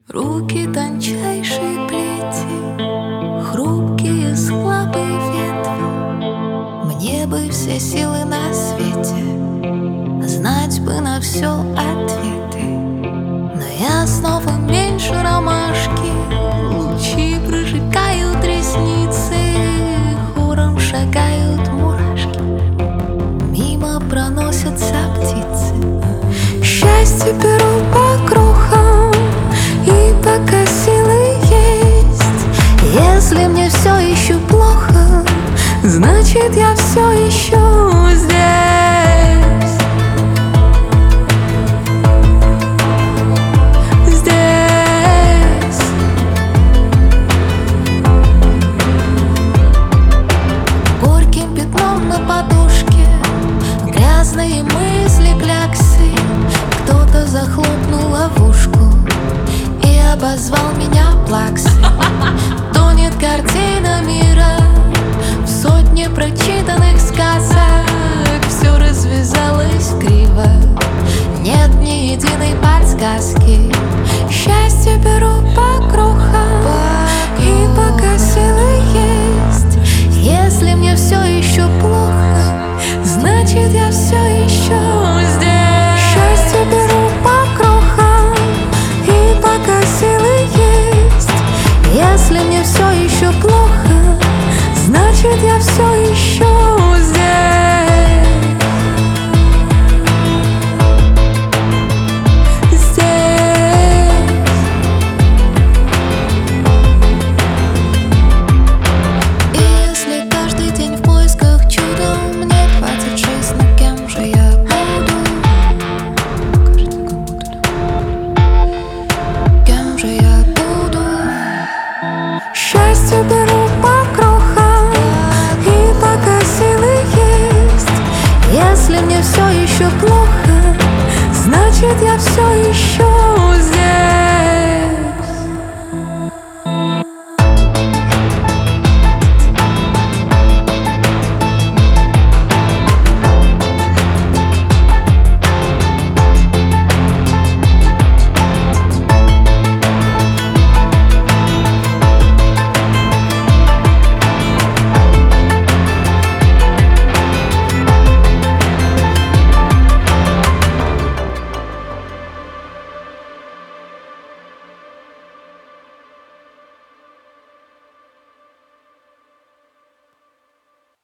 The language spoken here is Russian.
Руки тончайшей плети, хрупкие слабые ветви. Мне бы все силы на свете, знать бы на все ответы. Но я снова меньше ромашки, лучи прожигают ресницы, хором шагают мурашки, мимо проносятся птицы. Счастье беру по крохам, и пока силы есть. Если мне все еще плохо, значит я все еще здесь. Здесь. Горьким пятном на подушке грязные мысли, кляксы. Кто-то захлопнул ловушку и обозвал меня плаксой. Тонет картина мира в сотне прочитанных сказок. Все развязалось криво, нет ни единой подсказки. Счастье беру по крохам, и пока силы есть. Если мне все еще плохо, значит я все еще здесь. Счастье беру по крохам, и пока силы есть. Если мне все еще плохо, значит я все еще здесь. Счастье беру по крохам, и пока силы есть. Если мне все еще плохо, значит я все еще здесь.